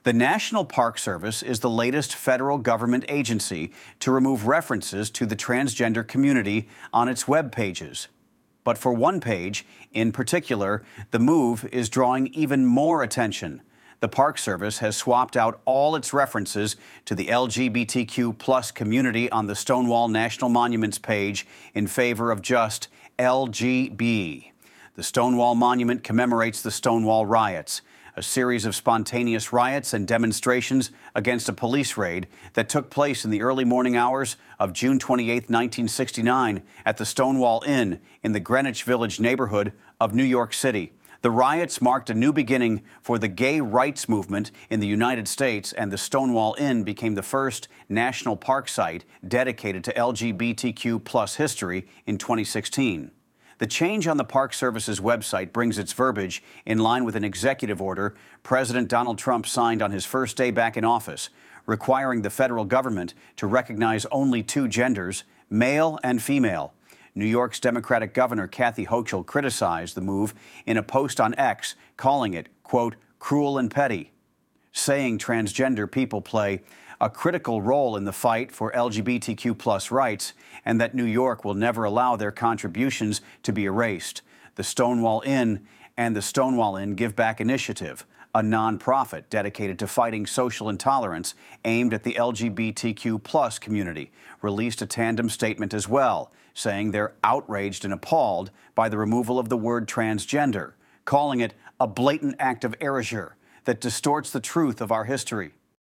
The National Park Service is the latest federal government agency to remove references to the transgender community on its web pages. But for one page, in particular, the move is drawing even more attention. The Park Service has swapped out all its references to the LGBTQ plus community on the Stonewall National Monuments page in favor of just LGB. The Stonewall Monument commemorates the Stonewall riots, a series of spontaneous riots and demonstrations against a police raid that took place in the early morning hours of June 28, 1969, at the Stonewall Inn in the Greenwich Village neighborhood of New York City. The riots marked a new beginning for the gay rights movement in the United States, and the Stonewall Inn became the first national park site dedicated to LGBTQ plus history in 2016. The change on the Park Service's website brings its verbiage in line with an executive order President Donald Trump signed on his first day back in office, requiring the federal government to recognize only two genders, male and female. New York's Democratic Governor Kathy Hochul criticized the move in a post on X, calling it, quote, cruel and petty, saying transgender people play a critical role in the fight for LGBTQ plus rights, and that New York will never allow their contributions to be erased. The Stonewall Inn and the Stonewall Inn Give Back Initiative, a nonprofit dedicated to fighting social intolerance aimed at the LGBTQ plus community, released a tandem statement as well, saying they're outraged and appalled by the removal of the word transgender, calling it a blatant act of erasure that distorts the truth of our history.